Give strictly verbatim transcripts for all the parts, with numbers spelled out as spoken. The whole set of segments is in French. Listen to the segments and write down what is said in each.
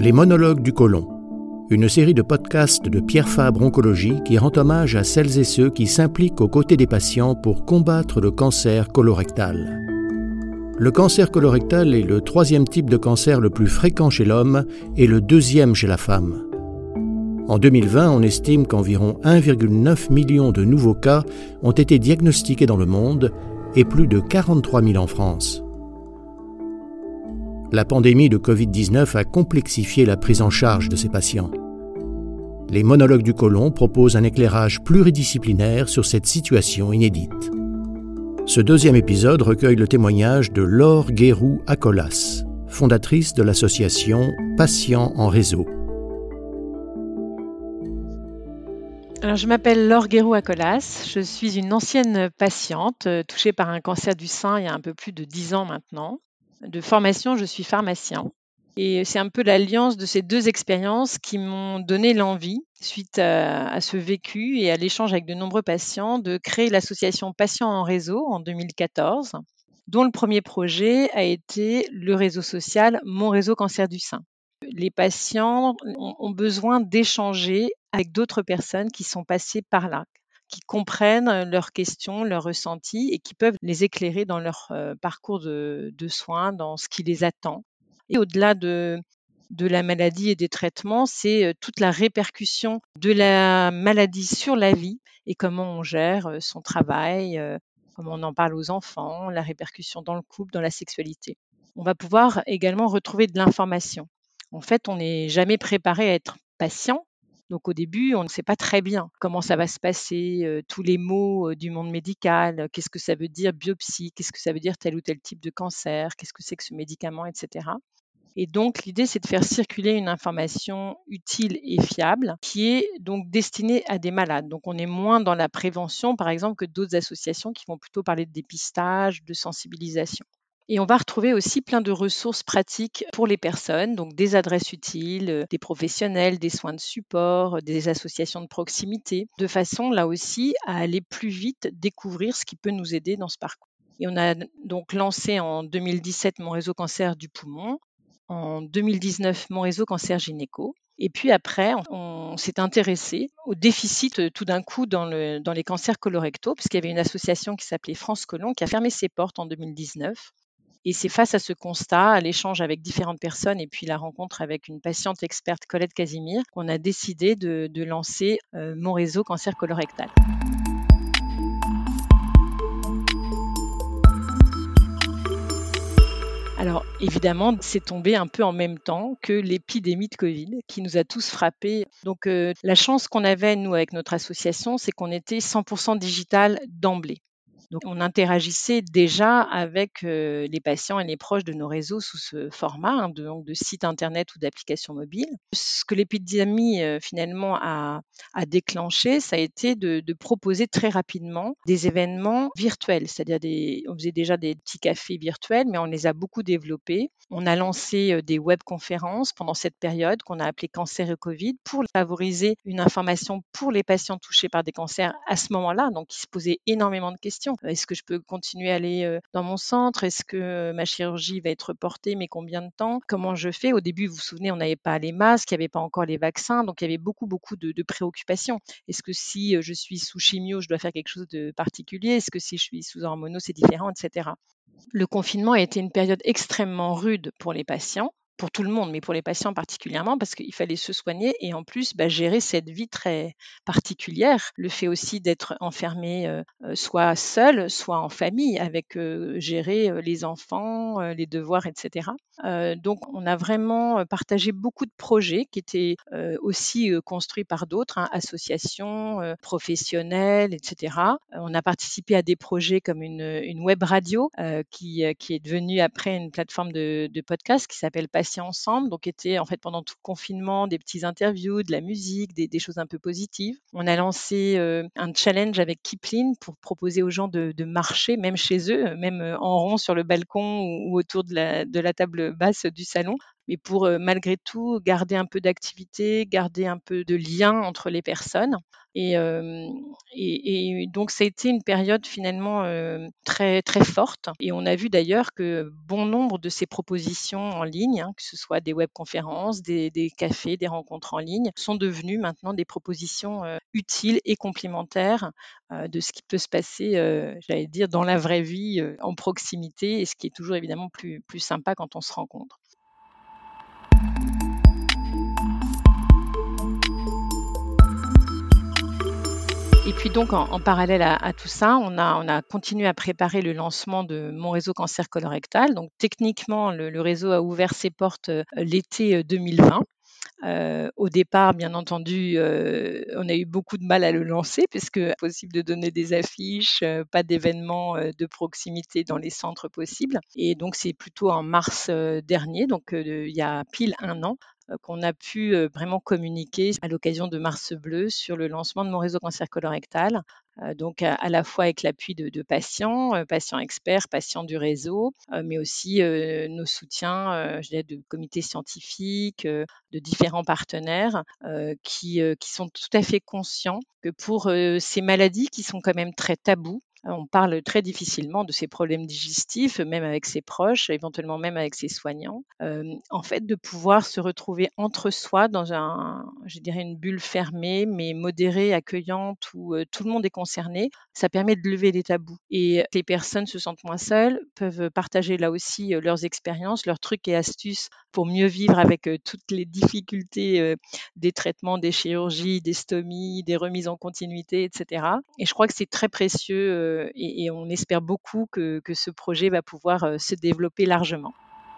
Les monologues du côlon, une série de podcasts de Pierre Fabre Oncologie qui rend hommage à celles et ceux qui s'impliquent aux côtés des patients pour combattre le cancer colorectal. Le cancer colorectal est le troisième type de cancer le plus fréquent chez l'homme et le deuxième chez la femme. En deux mille vingt, on estime qu'environ un virgule neuf million de nouveaux cas ont été diagnostiqués dans le monde et plus de quarante-trois mille en France. La pandémie de covid dix-neuf a complexifié la prise en charge de ces patients. Les monologues du côlon proposent un éclairage pluridisciplinaire sur cette situation inédite. Ce deuxième épisode recueille le témoignage de Laure Guéroux-Acolas, fondatrice de l'association Patients en réseau. Alors, je m'appelle Laure Guéroux-Acolas, je suis une ancienne patiente euh, touchée par un cancer du sein il y a un peu plus de dix ans maintenant. De formation, je suis pharmacien. Et c'est un peu l'alliance de ces deux expériences qui m'ont donné l'envie, suite à, à ce vécu et à l'échange avec de nombreux patients, de créer l'association Patients en réseau en deux mille quatorze, dont le premier projet a été le réseau social Mon réseau cancer du sein. Les patients ont, ont besoin d'échanger avec d'autres personnes qui sont passées par là, qui comprennent leurs questions, leurs ressentis et qui peuvent les éclairer dans leur euh, parcours de, de soins, dans ce qui les attend. Et au-delà de, de la maladie et des traitements, c'est euh, toute la répercussion de la maladie sur la vie et comment on gère euh, son travail, euh, comment on en parle aux enfants, la répercussion dans le couple, dans la sexualité. On va pouvoir également retrouver de l'information. En fait, on n'est jamais préparé à être patient. Donc au début, on ne sait pas très bien comment ça va se passer, euh, tous les mots euh, du monde médical, euh, qu'est-ce que ça veut dire biopsie, qu'est-ce que ça veut dire tel ou tel type de cancer, qu'est-ce que c'est que ce médicament, et cetera. Et donc l'idée, c'est de faire circuler une information utile et fiable qui est donc destinée à des malades. Donc on est moins dans la prévention, par exemple, que d'autres associations qui vont plutôt parler de dépistage, de sensibilisation. Et on va retrouver aussi plein de ressources pratiques pour les personnes, donc des adresses utiles, euh, des professionnels, des soins de support, euh, des associations de proximité, de façon là aussi à aller plus vite découvrir ce qui peut nous aider dans ce parcours. Et on a donc lancé en deux mille dix-sept mon réseau cancer du poumon, en deux mille dix-neuf mon réseau cancer gynéco. Et puis après, on, on s'est intéressé au déficit euh, tout d'un coup dans, le, dans les cancers colorectaux, puisqu'il y avait une association qui s'appelait France Colon qui a fermé ses portes en deux mille dix-neuf. Et c'est face à ce constat, à l'échange avec différentes personnes et puis la rencontre avec une patiente experte, Colette Casimir, qu'on a décidé de, de lancer euh, mon réseau cancer colorectal. Alors évidemment, c'est tombé un peu en même temps que l'épidémie de Covid qui nous a tous frappés. Donc euh, la chance qu'on avait, nous, avec notre association, c'est qu'on était cent pour cent digital d'emblée. Donc, on interagissait déjà avec euh, les patients et les proches de nos réseaux sous ce format, hein, de, donc de site internet ou d'application mobile. Ce que l'épidémie euh, finalement a, a déclenché, ça a été de, de proposer très rapidement des événements virtuels, c'est-à-dire des, on faisait déjà des petits cafés virtuels, mais on les a beaucoup développés. On a lancé euh, des webconférences pendant cette période qu'on a appelée Cancer et Covid pour favoriser une information pour les patients touchés par des cancers à ce moment-là. Donc, ils se posaient énormément de questions. Est-ce que je peux continuer à aller euh, dans mon centre? Est-ce que euh, ma chirurgie va être reportée? Mais combien de temps? Comment je fais? Au début, vous vous souvenez, on n'avait pas les masques, il n'y avait pas encore les vaccins, donc il y avait beaucoup, beaucoup de, de préoccupations. Est-ce que si euh, je suis sous chimio, je dois faire quelque chose de particulier? Est-ce que si je suis sous hormono, c'est différent, et cetera. Le confinement a été une période extrêmement rude pour les patients, pour tout le monde, mais pour les patients particulièrement, parce qu'il fallait se soigner et en plus bah, gérer cette vie très particulière. Le fait aussi d'être enfermé euh, euh, soit seul, soit en famille, avec euh, gérer euh, les enfants, euh, les devoirs, et cetera. Euh, donc, on a vraiment euh, partagé beaucoup de projets qui étaient euh, aussi euh, construits par d'autres, hein, associations, euh, professionnelles, et cetera. Euh, on a participé à des projets comme une, une web radio euh, qui, euh, qui est devenue après une plateforme de, de podcast qui s'appelle Patients Ensemble. Donc, était en fait pendant tout le confinement des petits interviews, de la musique, des, des choses un peu positives. On a lancé euh, un challenge avec Kipling pour proposer aux gens de, de marcher, même chez eux, même euh, en rond sur le balcon ou, ou autour de la, de la table basse du salon, mais pour euh, malgré tout garder un peu d'activité, garder un peu de lien entre les personnes. Et, euh, et, et donc, ça a été une période finalement euh, très, très forte. Et on a vu d'ailleurs que bon nombre de ces propositions en ligne, hein, que ce soit des webconférences, des, des cafés, des rencontres en ligne, sont devenues maintenant des propositions euh, utiles et complémentaires euh, de ce qui peut se passer, euh, j'allais dire, dans la vraie vie, euh, en proximité, et ce qui est toujours évidemment plus, plus sympa quand on se rencontre. Et puis donc, en, en parallèle à, à tout ça, on a, on a continué à préparer le lancement de mon réseau cancer colorectal. Donc, techniquement, le, le réseau a ouvert ses portes euh, l'été euh, deux mille vingt. Euh, au départ, bien entendu, euh, on a eu beaucoup de mal à le lancer puisque impossible de donner des affiches, euh, pas d'événements euh, de proximité dans les centres possibles. Et donc, c'est plutôt en mars euh, dernier, donc euh, il y a pile un an, euh, qu'on a pu euh, vraiment communiquer à l'occasion de Mars Bleu sur le lancement de mon réseau cancer colorectal. Euh, donc à, à la fois avec l'appui de, de patients, euh, patients experts, patients du réseau, euh, mais aussi euh, nos soutiens, euh, je dirais, de comités scientifiques, euh, de différents partenaires euh, qui, euh, qui sont tout à fait conscients que pour euh, ces maladies qui sont quand même très tabous, on parle très difficilement de ces problèmes digestifs, même avec ses proches, éventuellement même avec ses soignants. Euh, en fait, de pouvoir se retrouver entre soi dans un, je dirais, une bulle fermée, mais modérée, accueillante, où euh, tout le monde est concerné, ça permet de lever les tabous. Et les personnes se sentent moins seules, peuvent partager là aussi euh, leurs expériences, leurs trucs et astuces pour mieux vivre avec euh, toutes les difficultés euh, des traitements, des chirurgies, des stomies, des remises en continuité, et cetera. Et je crois que c'est très précieux euh, et, et on espère beaucoup que, que ce projet va pouvoir euh, se développer largement.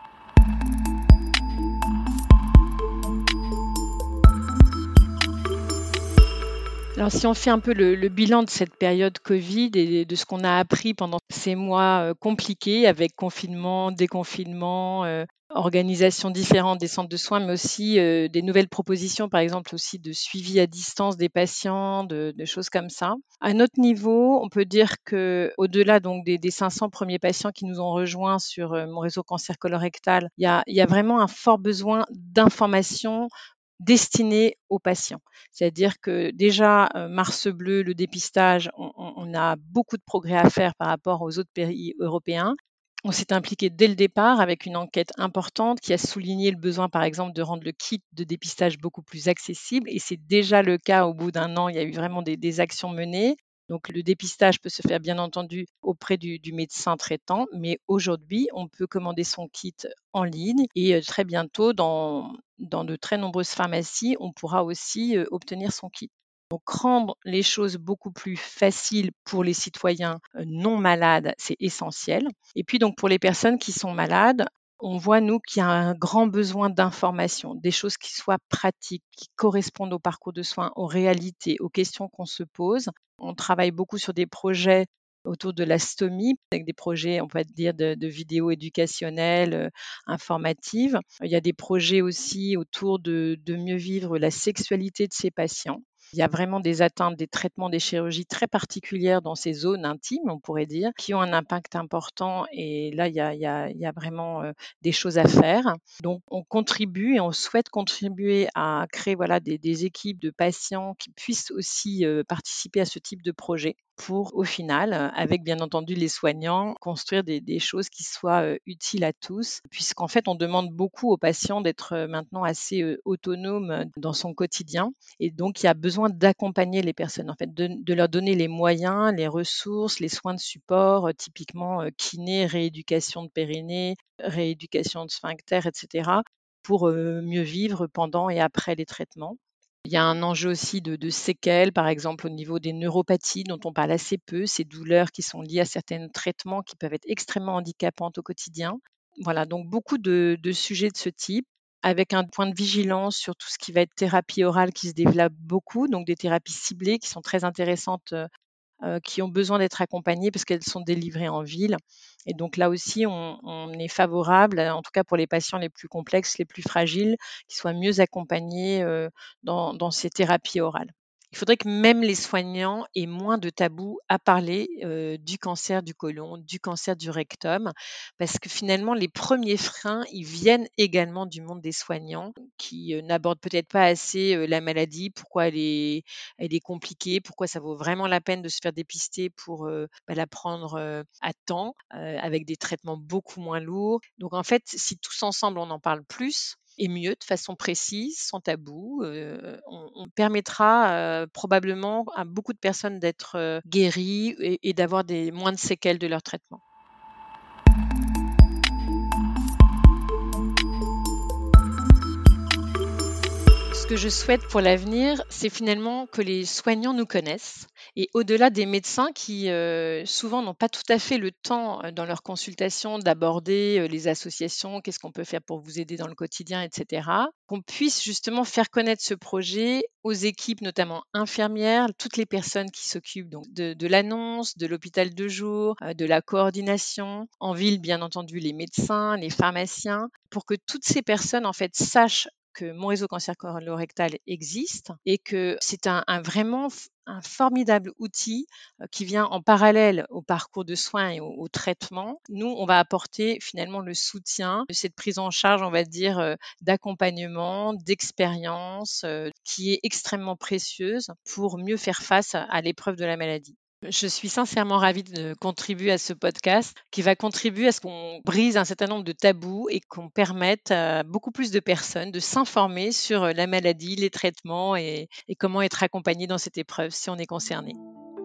Alors, si on fait un peu le, le bilan de cette période Covid et de ce qu'on a appris pendant ces mois euh, compliqués avec confinement, déconfinement, euh, organisation différente des centres de soins, mais aussi euh, des nouvelles propositions, par exemple aussi de suivi à distance des patients, de, de choses comme ça. À notre niveau, on peut dire que au-delà donc des, des cinq cents premiers patients qui nous ont rejoints sur euh, mon réseau cancer colorectal, il y a, il y a vraiment un fort besoin d'informations destinées aux patients. C'est-à-dire que déjà, euh, Mars Bleu, le dépistage, on, on, on a beaucoup de progrès à faire par rapport aux autres pays européens. On s'est impliqué dès le départ avec une enquête importante qui a souligné le besoin, par exemple, de rendre le kit de dépistage beaucoup plus accessible. Et c'est déjà le cas au bout d'un an. Il y a eu vraiment des, des actions menées. Donc, le dépistage peut se faire, bien entendu, auprès du, du médecin traitant. Mais aujourd'hui, on peut commander son kit en ligne. Et euh, très bientôt, dans, dans de très nombreuses pharmacies, on pourra aussi euh, obtenir son kit. Donc, rendre les choses beaucoup plus faciles pour les citoyens euh, non malades, c'est essentiel. Et puis, donc, pour les personnes qui sont malades, on voit, nous, qu'il y a un grand besoin d'information, des choses qui soient pratiques, qui correspondent au parcours de soins, aux réalités, aux questions qu'on se pose. On travaille beaucoup sur des projets autour de la stomie, avec des projets, on peut dire, de, de vidéos éducationnelles, euh, informatives. Il y a des projets aussi autour de, de mieux vivre la sexualité de ces patients. Il y a vraiment des atteintes, des traitements, des chirurgies très particulières dans ces zones intimes, on pourrait dire, qui ont un impact important. Et là, il y a, il y a, il y a vraiment euh, des choses à faire. Donc, on contribue et on souhaite contribuer à créer voilà, des, des équipes de patients qui puissent aussi euh, participer à ce type de projet pour, au final, avec bien entendu les soignants, construire des, des choses qui soient euh, utiles à tous, puisqu'en fait, on demande beaucoup aux patients d'être euh, maintenant assez euh, autonomes dans son quotidien. Et donc, il y a besoin d'accompagner les personnes, en fait, de, de leur donner les moyens, les ressources, les soins de support, euh, typiquement euh, kiné, rééducation de périnée, rééducation de sphincter, et cetera, pour euh, mieux vivre pendant et après les traitements. Il y a un enjeu aussi de, de séquelles, par exemple au niveau des neuropathies dont on parle assez peu, ces douleurs qui sont liées à certains traitements qui peuvent être extrêmement handicapantes au quotidien. Voilà, donc beaucoup de, de sujets de ce type, avec un point de vigilance sur tout ce qui va être thérapie orale qui se développe beaucoup, donc des thérapies ciblées qui sont très intéressantes, euh, qui ont besoin d'être accompagnées parce qu'elles sont délivrées en ville. Et donc là aussi, on, on est favorable, en tout cas pour les patients les plus complexes, les plus fragiles, qui soient mieux accompagnés euh, dans, dans ces thérapies orales. Il faudrait que même les soignants aient moins de tabous à parler euh, du cancer du côlon, du cancer du rectum, parce que finalement, les premiers freins, ils viennent également du monde des soignants, qui euh, n'abordent peut-être pas assez euh, la maladie, pourquoi elle est, elle est compliquée, pourquoi ça vaut vraiment la peine de se faire dépister pour euh, bah, la prendre euh, à temps, euh, avec des traitements beaucoup moins lourds. Donc en fait, si tous ensemble, on en parle plus, et mieux, de façon précise, sans tabou. Euh, on, on permettra euh, probablement à beaucoup de personnes d'être euh, guéries et, et d'avoir des, moins de séquelles de leur traitement. Ce que je souhaite pour l'avenir, c'est finalement que les soignants nous connaissent et au-delà des médecins qui euh, souvent n'ont pas tout à fait le temps euh, dans leur consultation d'aborder euh, les associations, qu'est-ce qu'on peut faire pour vous aider dans le quotidien, et cetera, qu'on puisse justement faire connaître ce projet aux équipes, notamment infirmières, toutes les personnes qui s'occupent donc de, de l'annonce, de l'hôpital de jour, euh, de la coordination, en ville bien entendu les médecins, les pharmaciens, pour que toutes ces personnes en fait sachent que mon réseau cancer colorectal existe et que c'est un, un vraiment un formidable outil euh, qui vient en parallèle au parcours de soins et au, au traitement. Nous, on va apporter finalement le soutien de cette prise en charge, on va dire, euh, d'accompagnement, d'expérience, euh, qui est extrêmement précieuse pour mieux faire face à, à l'épreuve de la maladie. Je suis sincèrement ravie de contribuer à ce podcast qui va contribuer à ce qu'on brise un certain nombre de tabous et qu'on permette à beaucoup plus de personnes de s'informer sur la maladie, les traitements et, et comment être accompagné dans cette épreuve si on est concerné.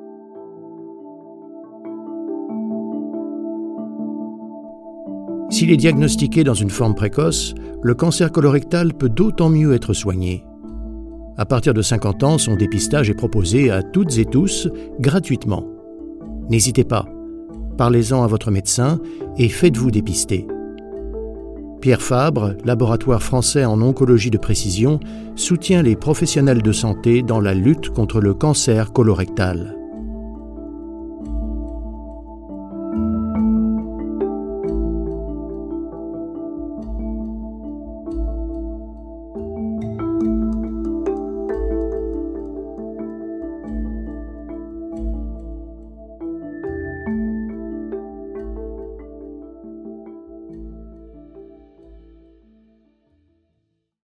S'il est diagnostiqué dans une forme précoce, le cancer colorectal peut d'autant mieux être soigné. À partir de cinquante ans, son dépistage est proposé à toutes et tous gratuitement. N'hésitez pas, parlez-en à votre médecin et faites-vous dépister. Pierre Fabre, laboratoire français en oncologie de précision, soutient les professionnels de santé dans la lutte contre le cancer colorectal.